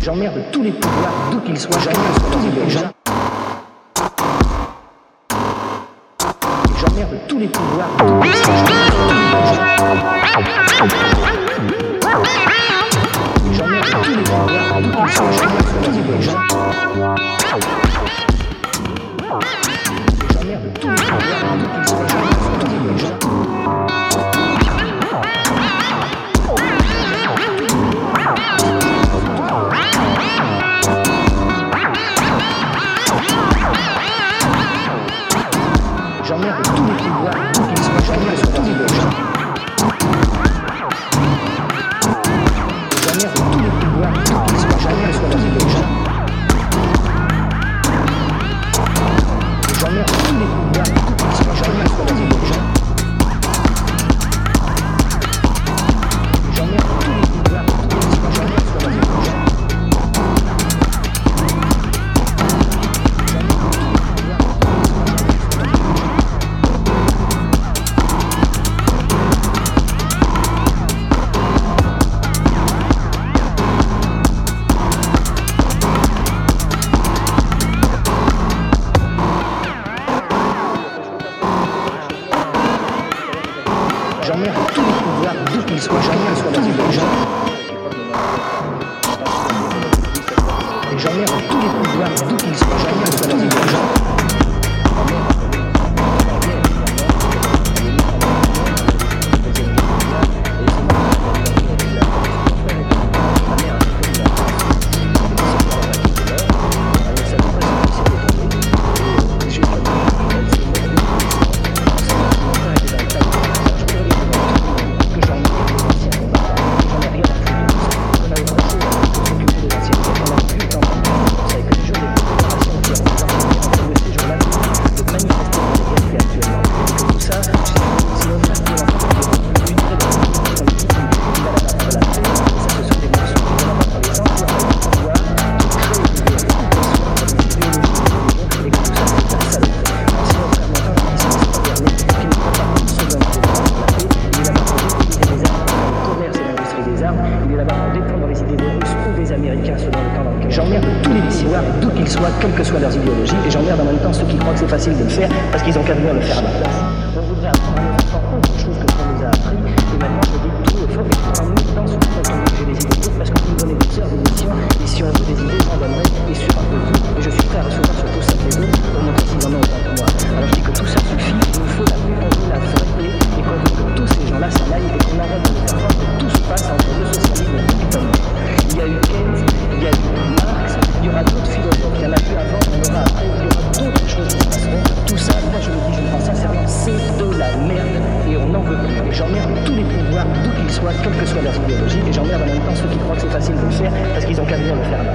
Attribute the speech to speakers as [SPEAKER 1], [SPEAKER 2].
[SPEAKER 1] J'emmerde tous les pouvoirs, d'où qu'ils soient, j'emmerde tous les dirigeants. J'emmerde tous les pouvoirs, d'où qu'ils soient, j'emmerde tous les dirigeants. J'emmerde tous les pouvoirs, d'où qu'ils soient, j'emmerde tous les dirigeants. J'emmerde tous les pouvoirs, d'où qu'ils soient, j'emmerde tous les dirigeants. J'emmerde tous les pouvoirs, d'où qu'ils soient, j'emmerde tous les dirigeants. J'emmerde tous les pouvoirs, d'où qu'ils soient, j'emmerde tous les dirigeants. J'emmerde tous les pouvoirs, d'où qu'ils soient, j'emmerde tous les dirigeants. J'emmerde tous les pouvoirs, d'où qu'ils soient, j'emmerde tous les dirigeants. J'emmerde tous les pouvoirs, d'où qu'ils soient, j'emmerde tous les dirigeants. Et j'emmerde tous les pouvoirs, d'où qu'ils soient, j'emmerde tous les dirigeants. J'emmerde tous les pouvoirs, d'où qu'ils soient, quelles que soient leurs idéologies, et j'emmerde en même temps ceux qui croient que c'est facile de le faire, parce qu'ils ont qu'à venir le faire à ma place. On voudrait apprendre à nos enfants autre chose que ce qu'on nous a appris, et maintenant je dis tout le fort, et pour un militant, surtout quand on j'ai des idées courtes, parce qu'on nous donne des heures d'émission, et si on veut des idées, j'en donnerai, et sur un peu tout, et je suis prêt à recevoir sur tout ça les autres, pour montrer s'ils en ont autant que moi. Alors je dis que tout ça suffit, il nous faut la paix, on veut la vérité, et qu'on veut que tous ces gens-là s'en aillent, et qu'on arrête de faire croire que tout se passe entre le socialisme et le capitalisme. Il y a eu Keynes, il y a eu Marx, il y aura d'autres philosophes, il y en a eu avant, il y en aura après, il y aura d'autres choses qui passeront. Tout ça, moi je le dis, je le pense sincèrement, c'est de la merde et on n'en veut plus. Et j'emmerde tous les pouvoirs, d'où qu'ils soient, quelles que soient leurs idéologies, et j'emmerde en même temps ceux qui croient que c'est facile de le faire parce qu'ils ont qu'à venir le faire.